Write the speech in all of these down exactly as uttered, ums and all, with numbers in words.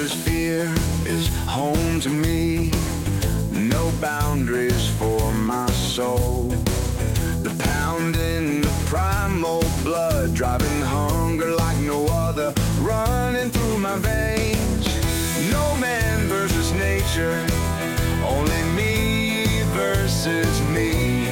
remembers fear is home to me. No boundaries for my soul. The pounding, the primal blood, driving hunger like no other, running through my veins. No man versus nature, only me versus me.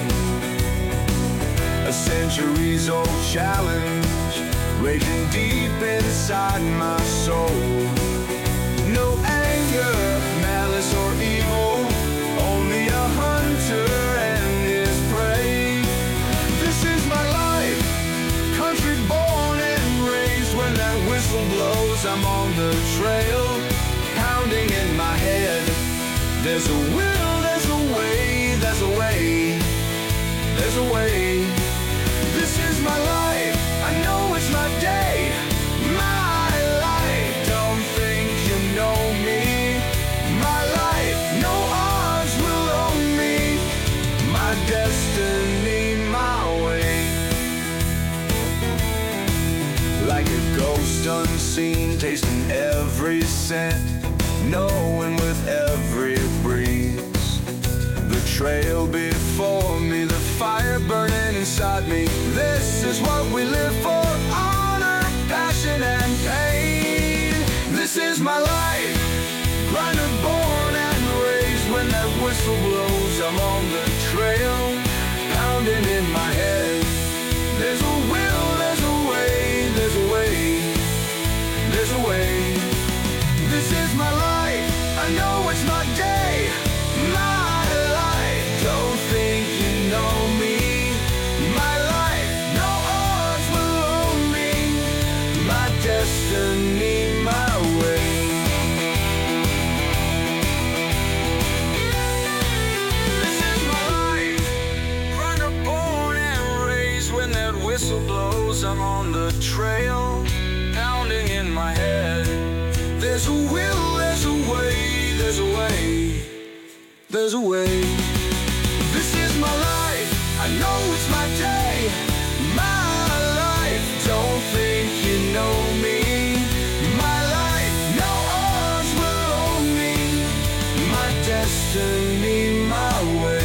A centuries old challenge, raging deep inside my soul. No anger, malice or evil, only a hunter and his prey. This is my life, country born and raised. When that whistle blows, I'm on the trail, pounding in my head. There's a will, there's a way, there's a way, there's a way. This is my life, I know it's my day, my life. Don't think you know me. My life, no odds will own me. My destiny, my way. Like a ghost unseen, tasting every scent, knowing with every breeze. The trail before me, the fire burning inside me. This is what we live for, honor, passion and pain. This is my life, grinder born and raised. When that whistle blows, I'm on the trail, pounding in my head. There's a will, there's a way, there's a way, there's a way. This is my life, I know it's my day, my life. Don't think you know me. My life, no odds will own me. My destiny, my way. This is my life, runner born and raised. When that whistle blows, I'm on the trail, pounding in my head. There's a will, there's a way, there's a way, there's a way. This is my life, I know it's my day, my life. Don't think you know me. My life, no odds will own me. My destiny, my way.